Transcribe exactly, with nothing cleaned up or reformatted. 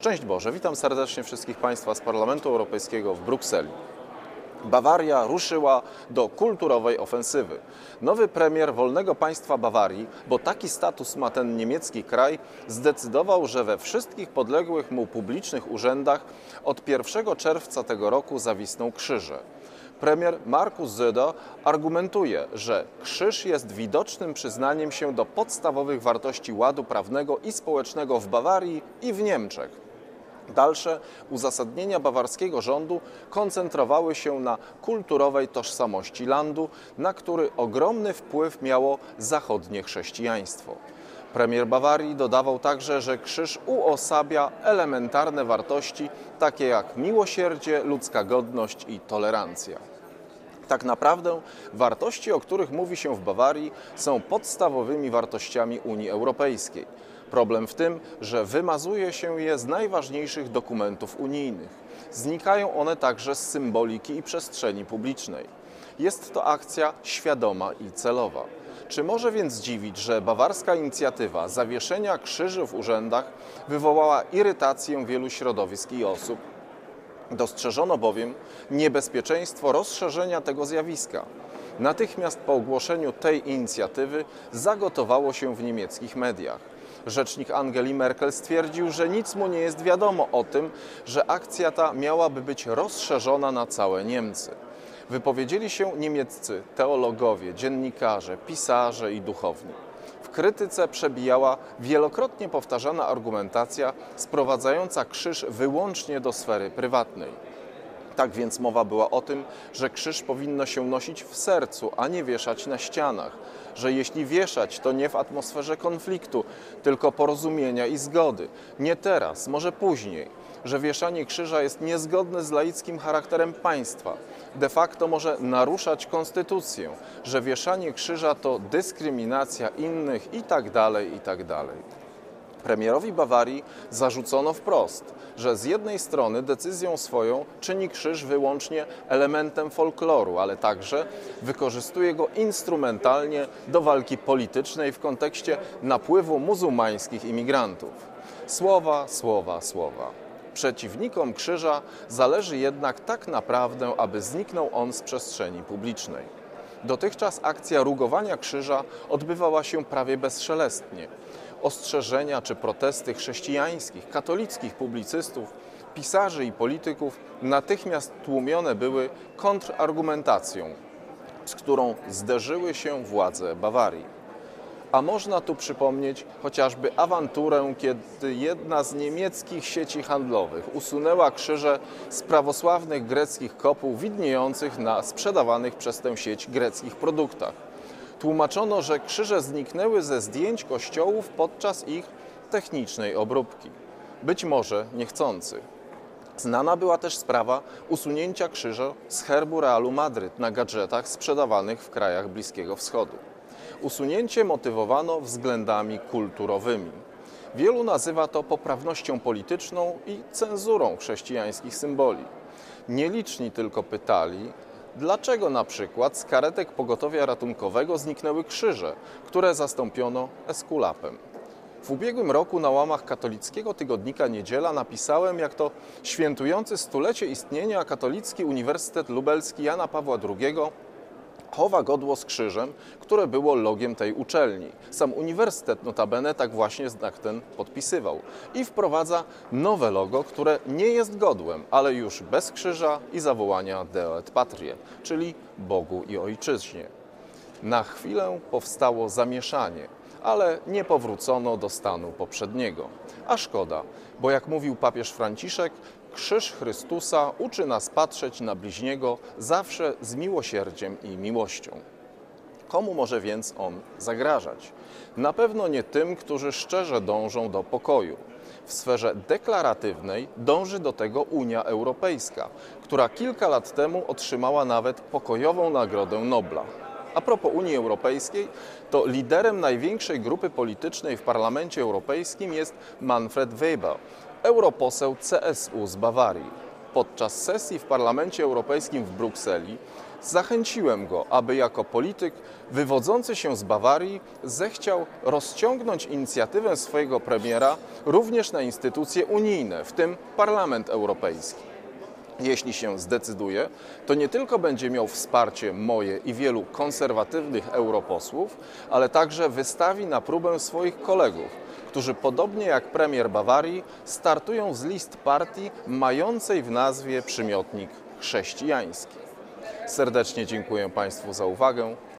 Szczęść Boże, witam serdecznie wszystkich Państwa z Parlamentu Europejskiego w Brukseli. Bawaria ruszyła do kulturowej ofensywy. Nowy premier wolnego państwa Bawarii, bo taki status ma ten niemiecki kraj, zdecydował, że we wszystkich podległych mu publicznych urzędach od pierwszego czerwca tego roku zawisną krzyże. Premier Markus Söder argumentuje, że krzyż jest widocznym przyznaniem się do podstawowych wartości ładu prawnego i społecznego w Bawarii i w Niemczech. Dalsze uzasadnienia bawarskiego rządu koncentrowały się na kulturowej tożsamości landu, na który ogromny wpływ miało zachodnie chrześcijaństwo. Premier Bawarii dodawał także, że krzyż uosabia elementarne wartości, takie jak miłosierdzie, ludzka godność i tolerancja. Tak naprawdę wartości, o których mówi się w Bawarii, są podstawowymi wartościami Unii Europejskiej. Problem w tym, że wymazuje się je z najważniejszych dokumentów unijnych. Znikają one także z symboliki i przestrzeni publicznej. Jest to akcja świadoma i celowa. Czy może więc dziwić, że bawarska inicjatywa zawieszenia krzyży w urzędach wywołała irytację wielu środowisk i osób? Dostrzeżono bowiem niebezpieczeństwo rozszerzenia tego zjawiska. Natychmiast po ogłoszeniu tej inicjatywy zagotowało się w niemieckich mediach. Rzecznik Angeli Merkel stwierdził, że nic mu nie jest wiadomo o tym, że akcja ta miałaby być rozszerzona na całe Niemcy. Wypowiedzieli się niemieccy teologowie, dziennikarze, pisarze i duchowni. W krytyce przebijała wielokrotnie powtarzana argumentacja sprowadzająca krzyż wyłącznie do sfery prywatnej. Tak więc mowa była o tym, że krzyż powinno się nosić w sercu, a nie wieszać na ścianach. Że jeśli wieszać, to nie w atmosferze konfliktu, tylko porozumienia i zgody. Nie teraz, może później. Że wieszanie krzyża jest niezgodne z laickim charakterem państwa. De facto może naruszać konstytucję. Że wieszanie krzyża to dyskryminacja innych i tak dalej, i tak dalej. Premierowi Bawarii zarzucono wprost, że z jednej strony decyzją swoją czyni krzyż wyłącznie elementem folkloru, ale także wykorzystuje go instrumentalnie do walki politycznej w kontekście napływu muzułmańskich imigrantów. Słowa, słowa, słowa. Przeciwnikom krzyża zależy jednak tak naprawdę, aby zniknął on z przestrzeni publicznej. Dotychczas akcja rugowania krzyża odbywała się prawie bezszelestnie. Ostrzeżenia czy protesty chrześcijańskich, katolickich publicystów, pisarzy i polityków natychmiast tłumione były kontrargumentacją, z którą zderzyły się władze Bawarii. A można tu przypomnieć chociażby awanturę, kiedy jedna z niemieckich sieci handlowych usunęła krzyże z prawosławnych greckich kopuł widniejących na sprzedawanych przez tę sieć greckich produktach. Tłumaczono, że krzyże zniknęły ze zdjęć kościołów podczas ich technicznej obróbki. Być może niechcący. Znana była też sprawa usunięcia krzyża z herbu Realu Madryt na gadżetach sprzedawanych w krajach Bliskiego Wschodu. Usunięcie motywowano względami kulturowymi. Wielu nazywa to poprawnością polityczną i cenzurą chrześcijańskich symboli. Nieliczni tylko pytali, dlaczego na przykład z karetek pogotowia ratunkowego zniknęły krzyże, które zastąpiono eskulapem. W ubiegłym roku na łamach katolickiego tygodnika Niedziela napisałem, jak to świętujący stulecie istnienia Katolicki Uniwersytet Lubelski Jana Pawła drugiego chowa godło z krzyżem, które było logiem tej uczelni. Sam uniwersytet notabene tak właśnie znak ten podpisywał. I wprowadza nowe logo, które nie jest godłem, ale już bez krzyża i zawołania Deo et Patrie, czyli Bogu i Ojczyźnie. Na chwilę powstało zamieszanie, ale nie powrócono do stanu poprzedniego. A szkoda, bo jak mówił papież Franciszek, krzyż Chrystusa uczy nas patrzeć na bliźniego zawsze z miłosierdziem i miłością. Komu może więc on zagrażać? Na pewno nie tym, którzy szczerze dążą do pokoju. W sferze deklaratywnej dąży do tego Unia Europejska, która kilka lat temu otrzymała nawet pokojową Nagrodę Nobla. A propos Unii Europejskiej, to liderem największej grupy politycznej w Parlamencie Europejskim jest Manfred Weber, europoseł C S U z Bawarii. Podczas sesji w Parlamencie Europejskim w Brukseli zachęciłem go, aby jako polityk wywodzący się z Bawarii zechciał rozciągnąć inicjatywę swojego premiera również na instytucje unijne, w tym Parlament Europejski. Jeśli się zdecyduje, to nie tylko będzie miał wsparcie moje i wielu konserwatywnych europosłów, ale także wystawi na próbę swoich kolegów, którzy podobnie jak premier Bawarii startują z list partii mającej w nazwie przymiotnik chrześcijański. Serdecznie dziękuję Państwu za uwagę